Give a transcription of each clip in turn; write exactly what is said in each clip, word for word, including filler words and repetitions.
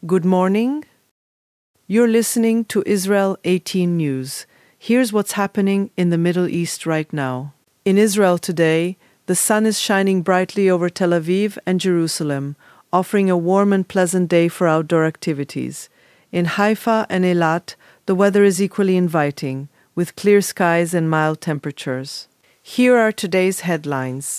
Good morning. You're listening to Israel eighteen News. Here's what's happening in the Middle East right now. In Israel today, the sun is shining brightly over Tel Aviv and Jerusalem, offering a warm and pleasant day for outdoor activities. In Haifa and Eilat, the weather is equally inviting, with clear skies and mild temperatures. Here are today's headlines.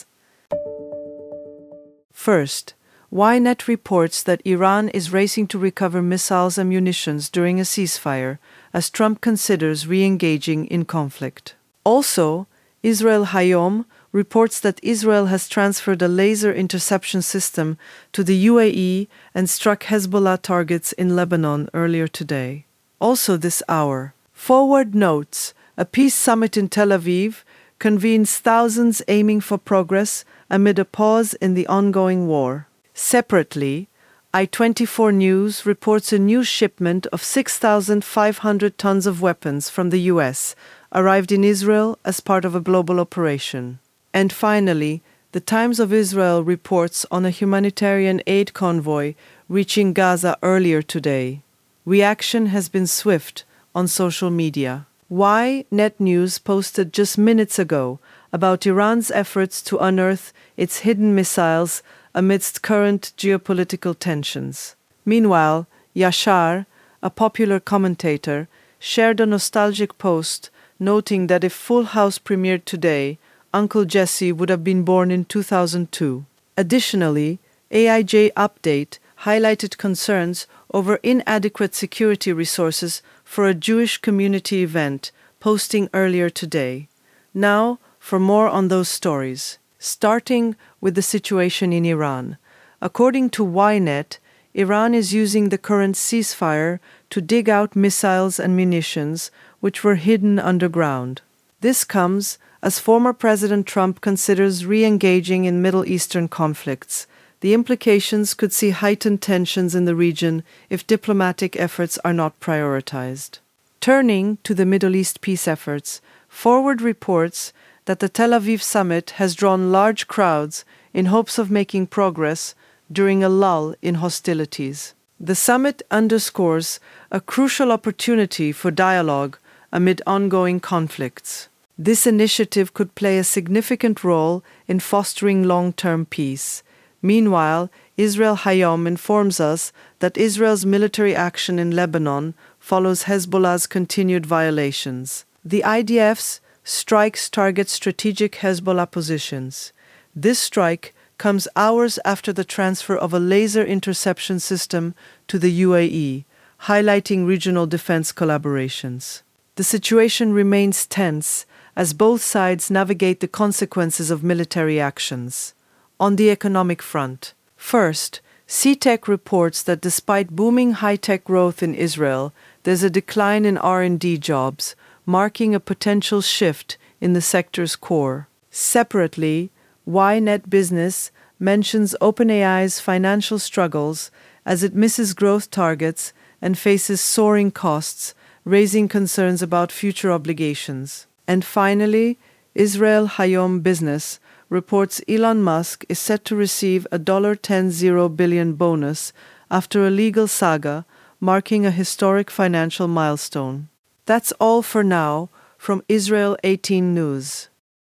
First, Ynet reports that Iran is racing to recover missiles and munitions during a ceasefire, as Trump considers re-engaging in conflict. Also, Israel Hayom reports that Israel has transferred a laser interception system to the U A E and struck Hezbollah targets in Lebanon earlier today. Also this hour, Forward notes, a peace summit in Tel Aviv convenes thousands aiming for progress amid a pause in the ongoing war. Separately, I twenty-four News reports a new shipment of six thousand five hundred tons of weapons from the U S arrived in Israel as part of a global operation. And finally, the Times of Israel reports on a humanitarian aid convoy reaching Gaza earlier today. Reaction has been swift on social media. Ynet News posted just minutes ago about Iran's efforts to unearth its hidden missiles amidst current geopolitical tensions. Meanwhile, Yashar, a popular commentator, shared a nostalgic post noting that if Full House premiered today, Uncle Jesse would have been born in two thousand two. Additionally, A I J Update highlighted concerns over inadequate security resources for a Jewish community event, posting earlier today. Now, for more on those stories. Starting with the situation in Iran. According to Ynet, Iran is using the current ceasefire to dig out missiles and munitions which were hidden underground. This comes as former President Trump considers re-engaging in Middle Eastern conflicts. The implications could see heightened tensions in the region if diplomatic efforts are not prioritized. Turning to the Middle East peace efforts, Forward reports that the Tel Aviv summit has drawn large crowds in hopes of making progress during a lull in hostilities. The summit underscores a crucial opportunity for dialogue amid ongoing conflicts. This initiative could play a significant role in fostering long-term peace. Meanwhile, Israel Hayom informs us that Israel's military action in Lebanon follows Hezbollah's continued violations. The I D F's strikes target strategic Hezbollah positions. This strike comes hours after the transfer of a laser interception system to the U A E, highlighting regional defense collaborations. The situation remains tense as both sides navigate the consequences of military actions. On the economic front, first, C TEC reports that despite booming high-tech growth in Israel, there's a decline in R and D jobs, marking a potential shift in the sector's core. Separately, Ynet Business mentions OpenAI's financial struggles as it misses growth targets and faces soaring costs, raising concerns about future obligations. And finally, Israel Hayom Business reports Elon Musk is set to receive a ten billion dollars bonus after a legal saga, marking a historic financial milestone. That's all for now from Israel eighteen News.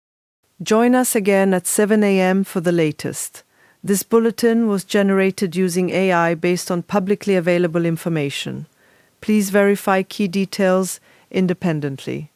Join us again at seven a.m. for the latest. This bulletin was generated using A I based on publicly available information. Please verify key details independently.